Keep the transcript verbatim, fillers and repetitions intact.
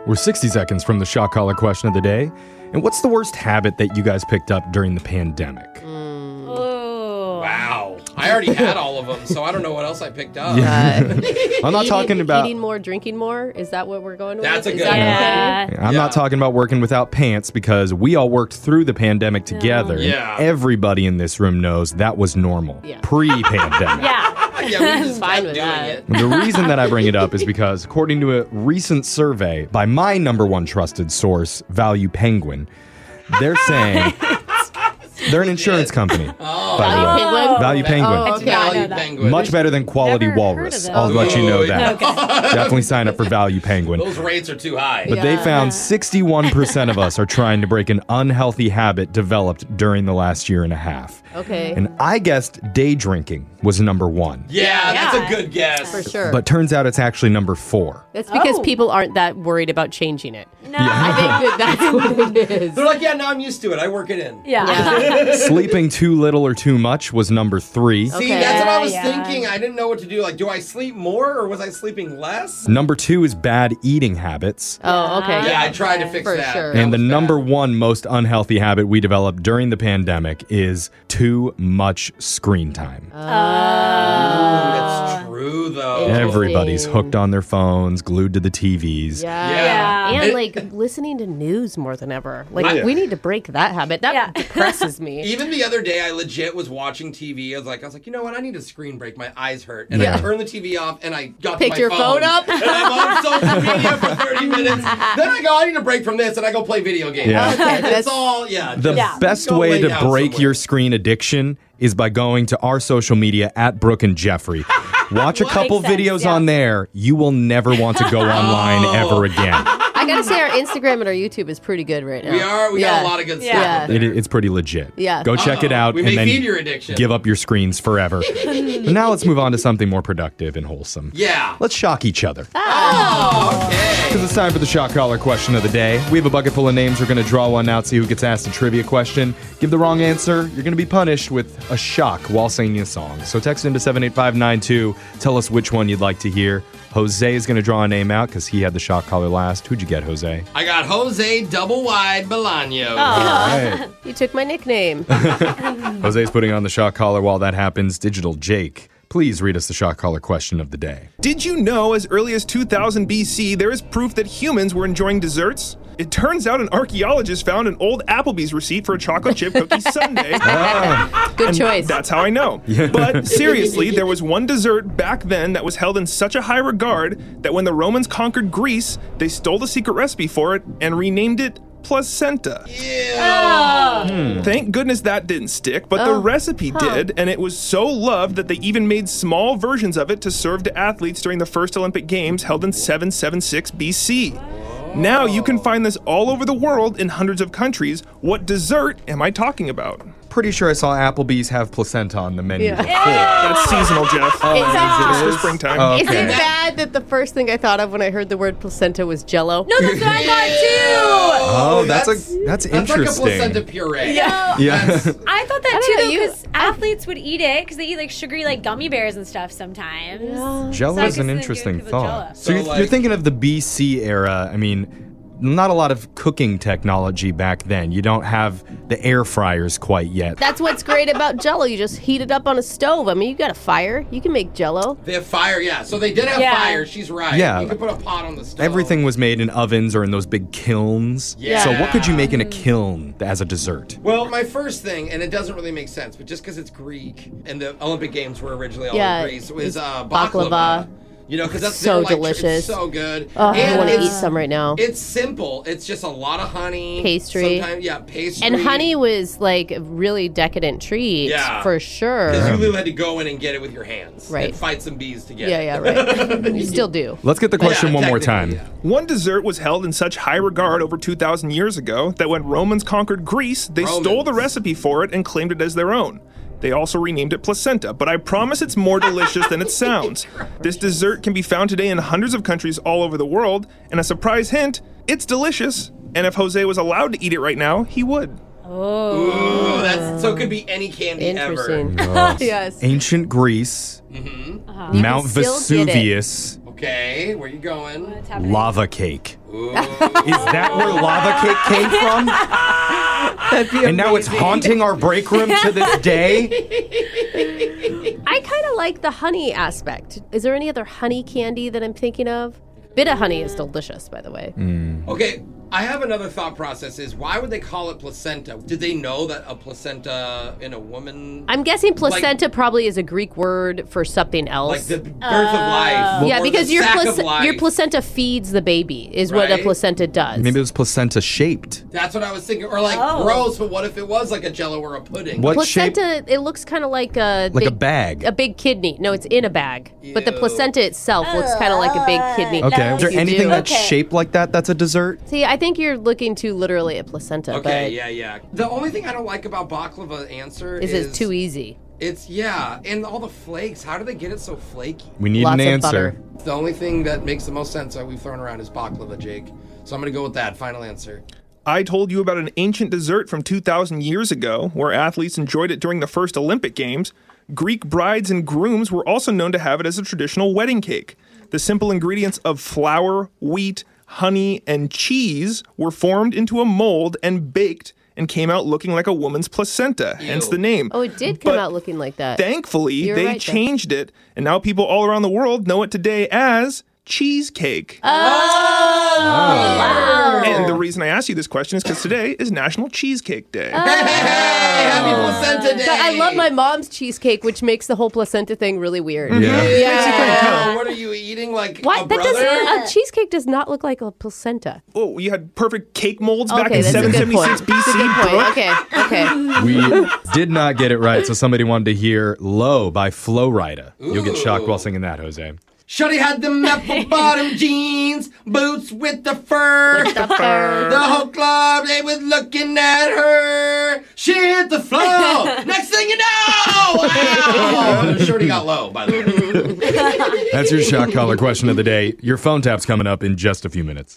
We're sixty seconds from the shock collar question of the day. And what's the worst habit that you guys picked up during the pandemic? Mm. Oh. Wow. I already had all of them, so I don't know what else I picked up. Yeah. I'm not eating, talking about... Eating more, drinking more? Is that what we're going with? That's a Is good that one. Yeah. okay? I'm Yeah. not talking about working without pants because we all worked through the pandemic together. and Yeah. Everybody in this room knows that was normal. Yeah. Pre-pandemic. Yeah. Yeah, we just Fine kept with doing that. it. The reason that I bring it up is because, according to a recent survey by my number one trusted source, Value Penguin, they're saying they're an insurance company. Oh. By the way. Penguin? Value Penguin. Oh, I okay. did not know Value that. Penguin. Much better than Quality Never heard Walrus. of them. I'll let you know Ooh, that. Definitely sign up for Value Penguin. Those rates are too high. But they Yeah. found sixty-one percent of us are trying to break an unhealthy habit developed during the last year and a half. Okay. And I guessed day drinking was number one. yeah, that's Yeah. a good guess. For sure. But turns out it's actually number four. That's because Oh. people aren't that worried about changing it. No. I think that that's what it is. They're like, yeah, now I'm used to it. I work it in. Yeah. Sleeping too little or too much was number three. See, Okay. that's what I was Yeah. thinking. I didn't know what to do. Like, do I sleep more or was I sleeping less? Number two is bad eating habits. Oh, okay. Yeah, I tried to fix For that. sure. That And the was bad. number one most unhealthy habit we developed during the pandemic is too much screen time. Ooh, that's true, though. Interesting. Everybody's hooked on their phones, glued to the T Vs. Yeah. Yeah. And It- like listening to news more than ever. Like I- we need to break that habit. That Yeah. depresses me. Even the other day, I legit was watching T V. I was like, I was like, you know what? I need a screen break. My eyes hurt, and Yeah. I turned the T V off, and I got Picked to my your phone up? and I'm on social media for thirty minutes. Then I go, I need a break from this, and I go play video games. Yeah. Okay, That's that's all. Yeah. The just Yeah. best go way lay to down break somewhere. your screen addiction is by going to our social media at Brooke and Jeffrey. Watch a couple Makes sense, videos yeah. on there. You will never want to go online Oh. ever again. I gotta say our Instagram and our YouTube is pretty good right now. We are. We yeah. got a lot of good Yeah. stuff. Yeah. up there. It, it's pretty legit. Yeah. Go check it Uh-oh. out We and may then feed your addiction. give up your screens forever. But now let's move on to something more productive and wholesome. Yeah. Let's shock each other. Oh, okay. Because it's time for the shock collar question of the day. We have a bucket full of names. We're going to draw one out, see who gets asked a trivia question. Give the wrong answer, you're going to be punished with a shock while singing a song. So text into seven eight five nine two. Tell us which one you'd like to hear. Jose is going to draw a name out because he had the shock collar last. Who'd you get, Jose? I got Jose Double Wide Bolaño. Oh. All right. You took my nickname. Jose's putting on the shock collar while that happens. Digital Jake, please read us the shock collar question of the day. Did you know as early as two thousand B C there is proof that humans were enjoying desserts? It turns out an archaeologist found an old Applebee's receipt for a chocolate chip cookie sundae. Good And choice. That's how I know. But seriously, there was one dessert back then that was held in such a high regard that when the Romans conquered Greece, they stole the secret recipe for it and renamed it placenta. Ew. Thank goodness that didn't stick, but the Oh, recipe huh. did, and it was so loved that they even made small versions of it to serve to athletes during the first Olympic Games held in seven seventy-six B C. Now you can find this all over the world in hundreds of countries. What dessert am I talking about? Pretty sure I saw Applebee's have placenta on the menu Yeah. before. That's seasonal, Jeff. Is it- It's for springtime. Oh, Is it okay. bad that the first thing I thought of when I heard the word placenta was Jello? No, that's what I thought too. Oh, that's, a that's That's interesting. like a placenta puree. Yeah. Yeah. That's- I thought that I don't too, know, though, you- because athletes would eat it because they eat like sugary, like gummy bears and stuff sometimes. Jello So I is an guess they interesting give people thought. Jell-O. So, So, you're, like- you're thinking of the B C era. I mean, not a lot of cooking technology back then. You don't have the air fryers quite yet. That's what's great about Jello. You just heat it up on a stove. I mean, you got a fire. You can make Jello. They have fire, yeah. So they did have Yeah. fire. She's right. Yeah. You could put a pot on the stove. Everything was made in ovens or in those big kilns. Yeah. So what could you make in a kiln as a dessert? Well, my first thing, and it doesn't really make sense, but just because it's Greek and the Olympic Games were originally all Yeah, in Greece, was it's uh, baklava. baklava. You know, because that's So their, like, tr- delicious. It's so good. Oh, I and want to eat it's, some right now. it's simple. It's just a lot of honey, Pastry. Sometimes, yeah, pastry. And honey was like a really decadent treat Yeah. for sure. Because you literally had to go in and get it with your hands, Right. And fight some bees to get Yeah, it. yeah, right. You still do. Let's get the question Yeah, one more time. technically, yeah. One dessert was held in such high regard over two thousand years ago that when Romans conquered Greece, they stole the Romans. recipe for it and claimed it as their own. They also renamed it placenta, but I promise it's more delicious than it sounds. This dessert can be found today in hundreds of countries all over the world, and a surprise hint, it's delicious. And if Jose was allowed to eat it right now, he would. Ooh, that's so it could be any candy Interesting. ever. Yes. Ancient Greece, Mm-hmm. Mount can still get it. Vesuvius, Okay, where you going? What's happening? lava cake. Ooh. Is that where lava cake came from? That'd be And now it's amazing. haunting our break room to this day? I kind of like the honey aspect. Is there any other honey candy that I'm thinking of? Bit of honey is delicious, by the way. Okay, I have another thought process is why would they call it placenta? Did they know that a placenta in a woman, I'm guessing placenta probably is a Greek word for something else. like the birth of life? yeah, or because the your, sac plac- of life? your placenta feeds the baby, is what a Right? placenta does. Maybe it was placenta shaped. That's what I was thinking. Or like Oh. gross, but what if it was like a jello or a pudding? What shape? placenta, it looks kind of like a Like a big- bag. a big kidney. No, it's in a bag. But the Ew. placenta itself looks kind of like a big kidney. Okay. Is there You anything do. that's Okay. shaped like that that's a dessert? See, I think you're looking too literally at placenta. Okay, but yeah, yeah. The only thing I don't like about baklava answer Is is it too easy? It's yeah, and all the flakes. How do they get it so flaky? We need Lots an of answer. butter. The only thing that makes the most sense that we've thrown around is baklava, Jake. So I'm gonna go with that. Final answer. I told you about an ancient dessert from two thousand years ago where athletes enjoyed it during the first Olympic Games. Greek brides and grooms were also known to have it as a traditional wedding cake. The simple ingredients of flour, wheat, honey, and cheese were formed into a mold and baked and came out looking like a woman's placenta, hence the name. Oh, it did come But out looking like that. Thankfully, You're they right there. changed it, and now people all around the world know it today as cheesecake. Wow. And the reason I asked you this question is because today is National Cheesecake Day. Hey, happy placenta day! God, I love my mom's cheesecake, which makes the whole placenta thing really weird. Yeah. Yeah. What are you eating? Like What? a That brother? doesn't. A cheesecake does not look like a placenta. Oh, you had perfect cake molds back Okay, in that's a seven good point. seventy-six B That's a C. good point. Brooke. Okay, okay. We did not get it right, so somebody wanted to hear Low by Flo Rida. You'll get shocked while singing that, Jose. Shorty had the apple bottom jeans, boots with the fur. The fur. The whole club, they was looking at her. She hit the floor. Next thing you know, wow. Shorty got low, by the way. That's your shock collar question of the day. Your phone tap's coming up in just a few minutes.